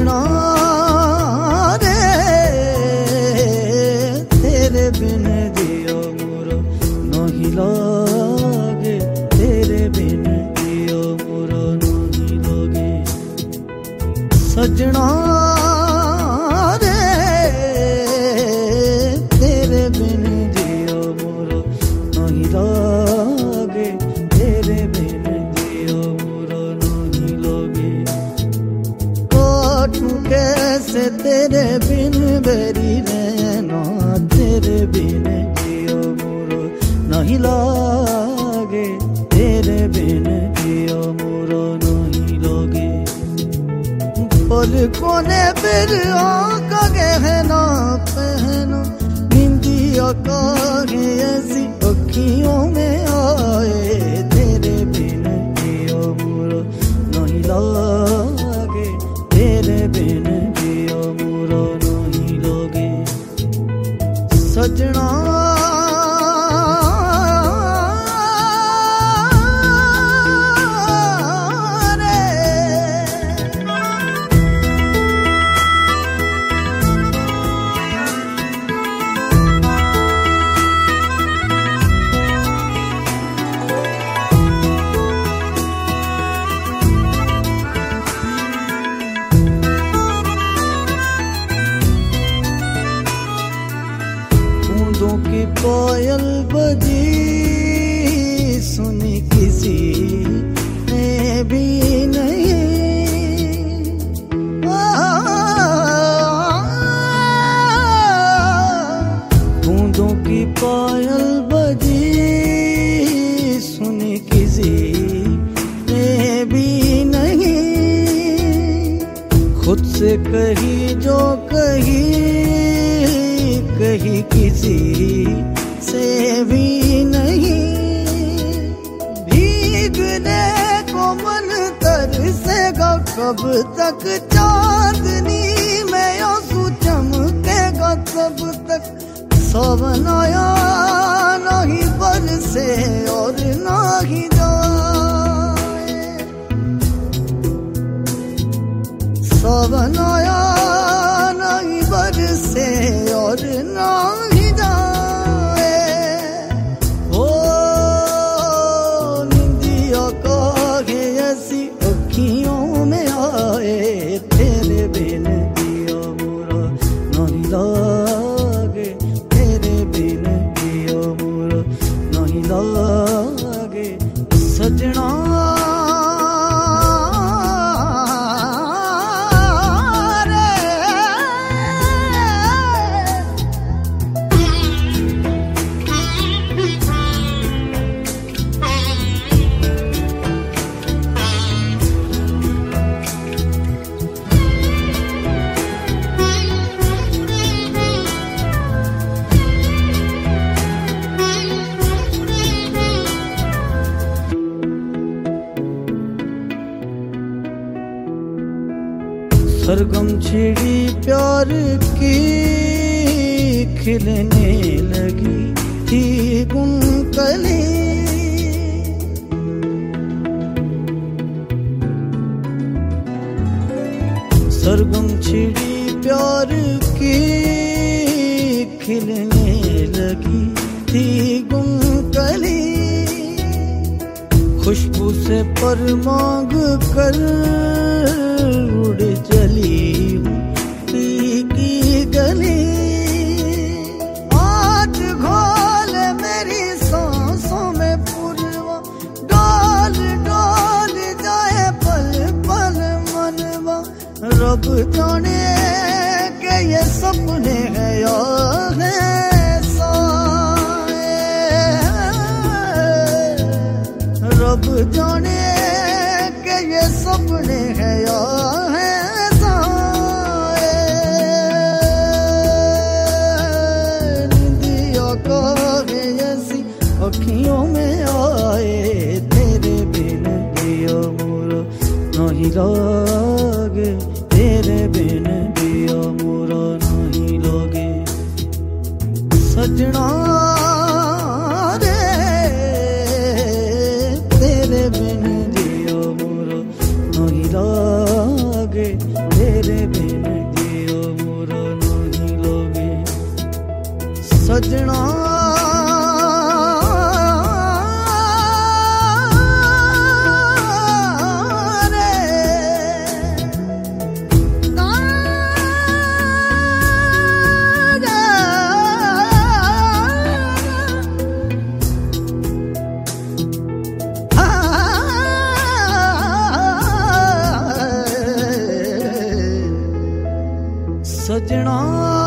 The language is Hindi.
सजना रे तेरे बिन जियो मोरो नहीं लागे, तेरे बिन जियो मोरो नहीं लागे। सजना रे तेरे बिन जियो मोरो नहीं लागे, तेरे बिन जियो मोरो नहीं लागे। काटूं कैसे तेरे बिन बेरी रहना, तेरे बिन जियो मोरो नहीं लागे, तेरे बिन जियो मोरो नहीं लागे। पलकों ने फिर आका गहना पहना, निंदिया काहे ऐसी अखियों में आए, तेरे बिन जियो मोरो नहीं लागे, तेरे बिन जियो मोरो नहीं लागे। सजना की कोयल बजी सुनी किसी ने भी नहीं, बूंदों की कोयल बजी सुनी किसी ने भी नहीं। खुद से कही जो कही कही किसी से भी नहीं। भीगने को मन तरसेगा कब तक, चांदनी में आंसू चमकेगा कब तक। सावन आया नहीं बरसे और ना ही जाए, सावन आया नहीं बरसे और ना ही जाए। ओ निंदिया काहे ऐसी अखियों में आए, तेरे बिन जियो मोरो नहीं लागे, तेरे बिन जियो मोरो नहीं लागे। सजना सरगम छिड़ी प्यार की खिलने लगी थी गुनकली। सरगम छिड़ी प्यार की खिलने लगी थी गुनकली। खुशबू से पर मांग कर उड़ चली पी की गली। आज घोल मेरी सांसों में पुरवा, डाल डाल जाए पल पल मनवा। रब जाने के ये सपने हैं या है साए, रब जाने के ये सपने हैं या है साए। निंदिया काहे ऐसी अखियों में आए, तेरे बिन जियो मोरो नहीं लागे, तेरे बिन जियो मोरो नहीं लागे। सजना रे तेरे बिन जियो मोरो नहीं लागे, तेरे बिन हाँ